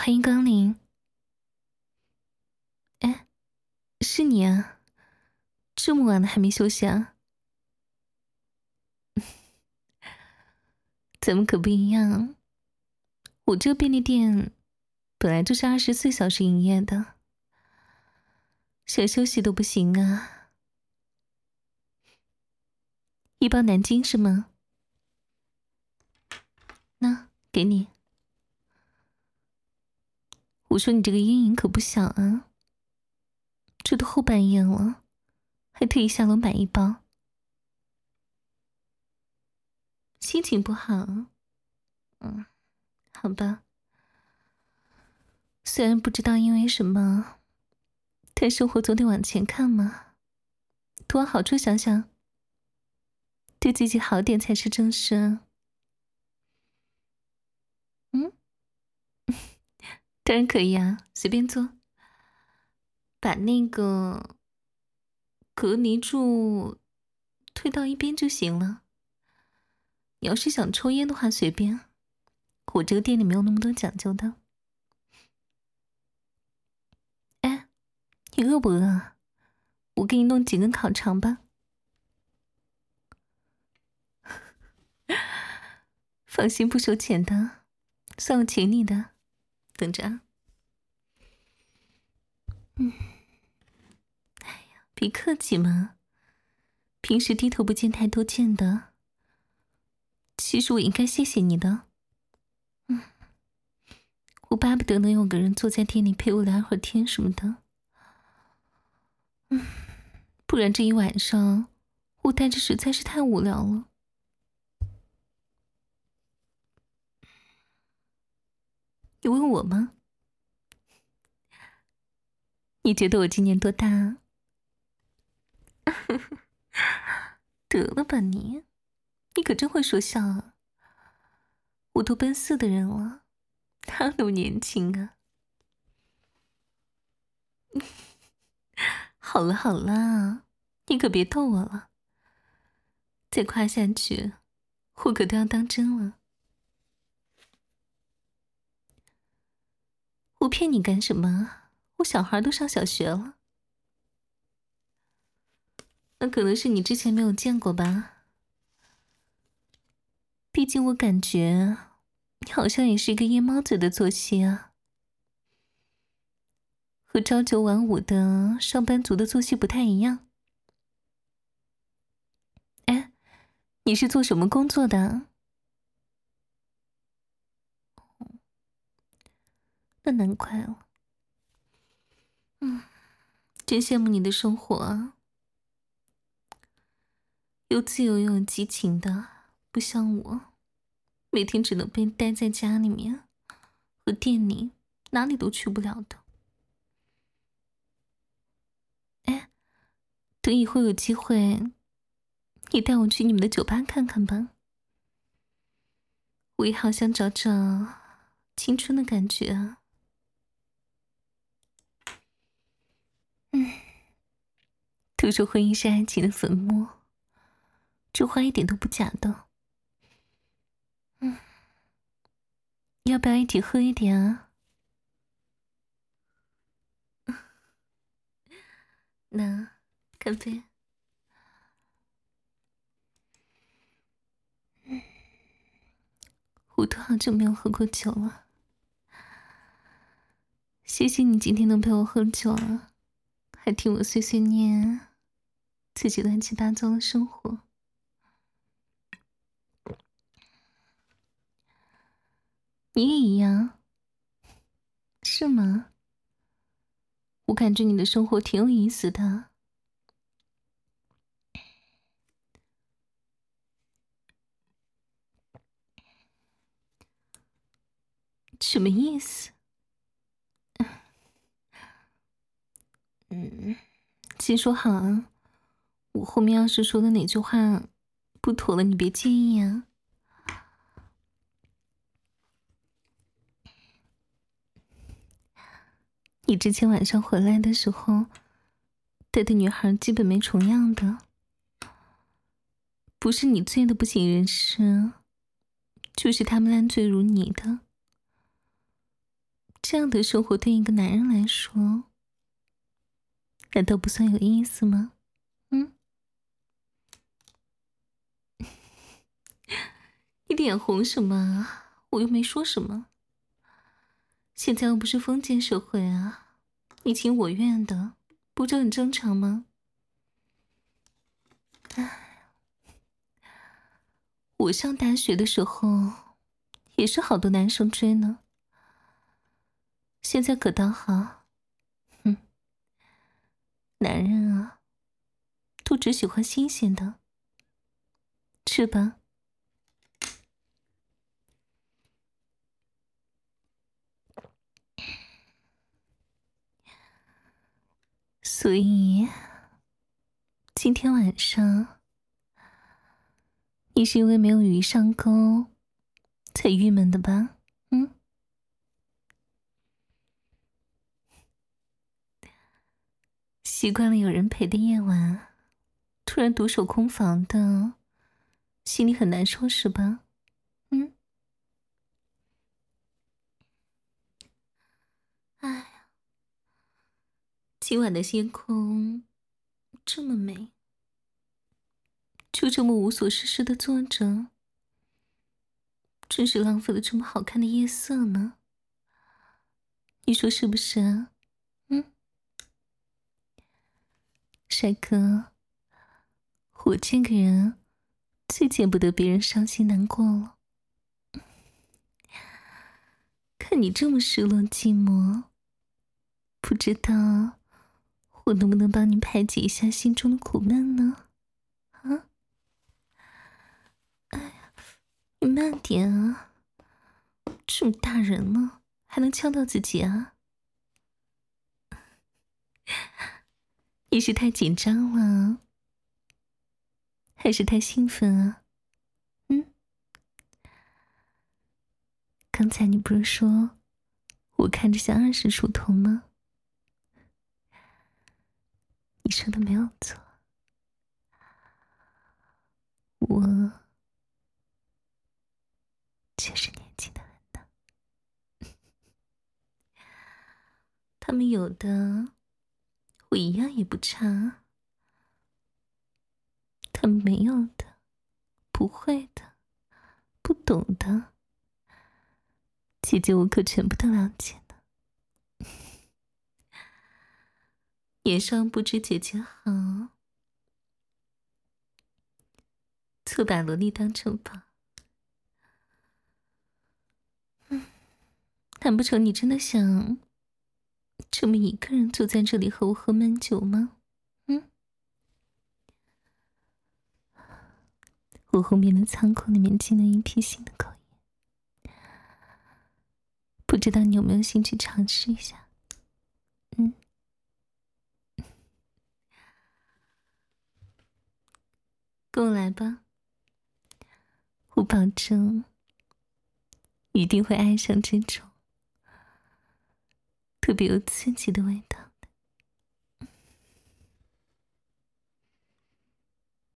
欢迎光临。哎，是你啊？这么晚了还没休息啊？咱们可不一样，我这个便利店本来就是24小时营业的，想休息都不行啊。一包南京是吗？那给你。我说你这个阴影可不小啊，这都后半夜了，还特意下楼买一包。心情不好？好吧。虽然不知道因为什么，但生活总得往前看嘛，多往好处想想，对自己好点才是正事啊。嗯，当然可以啊，随便坐。把那个隔离柱推到一边就行了。你要是想抽烟的话，随便。我这个店里没有那么多讲究的。哎，你饿不饿啊？我给你弄几根烤肠吧。放心，不收钱的，算我请你的。等着啊。别客气嘛，平时低头不见抬头见的。其实我应该谢谢你的。我巴不得能有个人坐在店里陪我聊会儿天什么的。不然这一晚上我待着实在是太无聊了。你问我吗？你觉得我今年多大啊？得了吧你，你可真会说笑啊！我都奔4的人了，哪那么年轻啊？好了好了，你可别逗我了，再夸下去，我可都要当真了。我骗你干什么？我小孩都上小学了。那可能是你之前没有见过吧？毕竟我感觉你好像也是一个夜猫子的作息啊，和朝9晚5的上班族的作息不太一样。哎，你是做什么工作的？那难怪了。真羡慕你的生活啊，又自由又有激情的，不像我，每天只能被待在家里面和店里，哪里都去不了的。哎，等以后有机会，你带我去你们的酒吧看看吧，我也好想找找青春的感觉啊。都说婚姻是爱情的坟墓，这话一点都不假的。要不要一起喝一点啊？那干杯。我都好久没有喝过酒了，谢谢你今天能陪我喝酒了，还听我碎碎念自己乱七八糟的生活。你也一样，是吗？我感觉你的生活挺有意思的。什么意思？先说好啊，我后面要是说的哪句话不妥了，你别介意啊。你之前晚上回来的时候带的女孩基本没重样的，不是你醉的不省人事，就是他们烂醉如泥的。 这样的生活对一个男人来说，难道不算有意思吗？你脸红什么啊？我又没说什么。现在又不是封建社会啊，你情我愿的，不就很正常吗？我上大学的时候，也是好多男生追呢。现在可倒好，男人啊，都只喜欢新鲜的，是吧？所以，今天晚上，你是因为没有鱼上钩，才郁闷的吧？习惯了有人陪的夜晚，突然独守空房的，心里很难受是吧？哎呀，今晚的星空这么美，就这么无所事事的坐着，真是浪费了这么好看的夜色呢。你说是不是啊？帅哥，我这个人最见不得别人伤心难过了。看你这么失落寂寞，不知道我能不能帮你排解一下心中的苦闷呢？啊？哎呀，你慢点啊！这么大人了，还能呛到自己啊？你是太紧张了，还是太兴奋啊？刚才你不是说我看着像20出头吗？你说的没有错，我确实年轻的很呢。他们有的，我一样也不差；他们没有的，不会的，不懂的，姐姐我可全部都了解呢。年少不知姐姐好，错把萝莉当成宝。难不成你真的想这么一个人坐在这里和我喝闷酒吗？我后面的仓库里面进了一批新的口烟，不知道你有没有兴趣尝试一下？跟我来吧，我保证一定会爱上这种特别有刺激的味道。